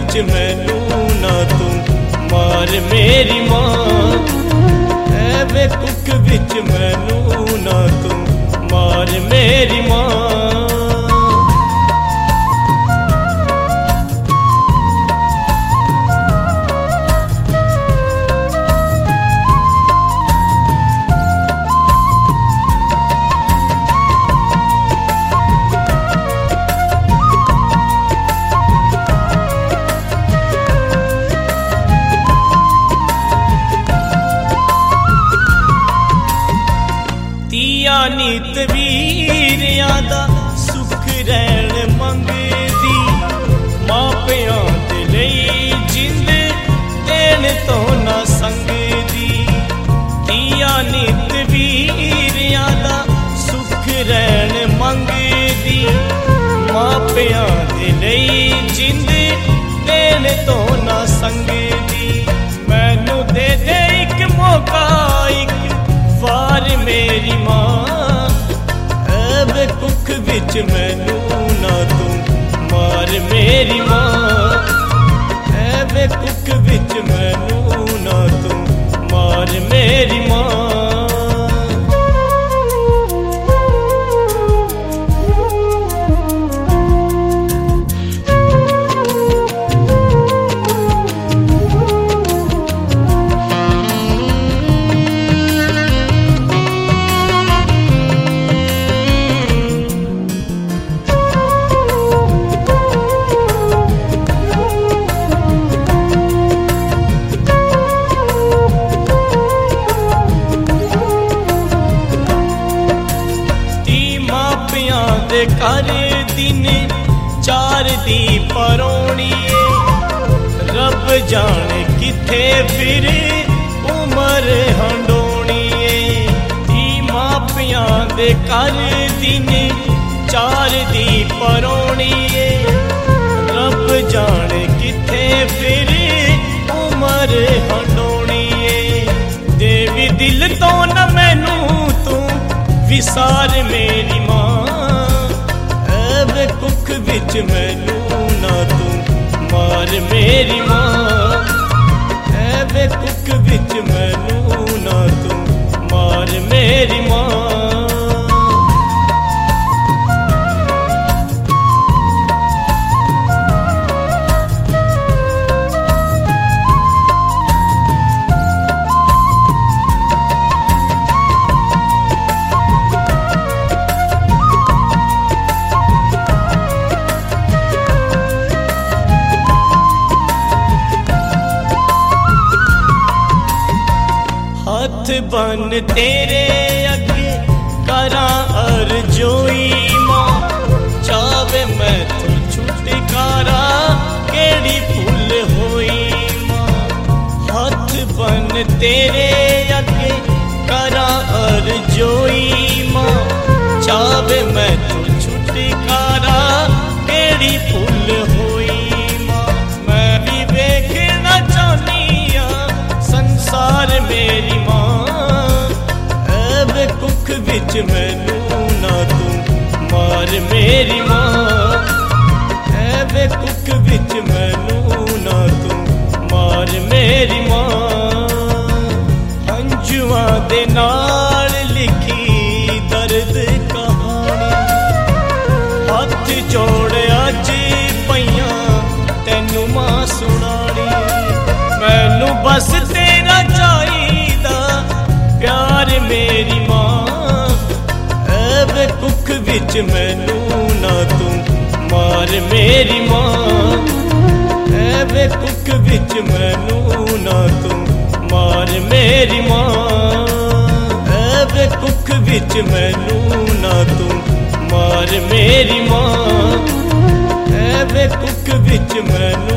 विच मैनू ना तू मार मेरी मां, ऐ कुख विच मैनू ना तू मार मेरी मां। नीत वीरियां दा सुख रैण मंगदी, मापियां दे लई जिंद देण तो ना संगदी। दिया नीत वीरियां दा सुख रैण मंगदी, मापियां दे लई जिंद देण तो ना संगदी। मैनू दे दे इक मौका इक वार मेरी मां, कुख विच मैनू ना तू मार मेरी मां, ऐ कुख विच मैनू ना तू मार मेरी मां। कर दिन चार दी परौनी, रब जाने किथे फिर उमर हंडोनी। मापियां दे कर दिन चार दी परौनी, रब जाने किथे फिर उमर हंडोनी। देवी दिल तो न मैनू तू विसार मेरी मां, कुख विच मैनू ना तू मार मेरी मां, ऐ कुख विच मैनू ना तू मार मेरी मां। हाथ बन तेरे अगे करा अर्जोई मां, चावे मैं तू छुटकारा केड़ी फुल होई मां। हाथ बन तेरे अगे करा अर्जोई मां, चावे मैं तू छुटकारा केड़ी फुल होई मां। मैं भी देखना चाहनी आ संसार मेरी मां, कुख विच मैनू ना तू मार मेरी मां, ऐ कुख विच मैनू ना तू मार मेरी मां। हंजुआं दे नाल लिखी दर्द कहानी, हथ जोड़ अज पईयां तैनू मां सुनानी। मैनू बस तेरा चाहिदा प्यार मेरी मां, कुख विच मैनू ना तू मार मेरी मां, ऐ कुख विच मैनू ना तू मार मेरी मां, ऐ कुख विच मैनू ना तू मार मेरी मां, ऐ कुख विच मैनू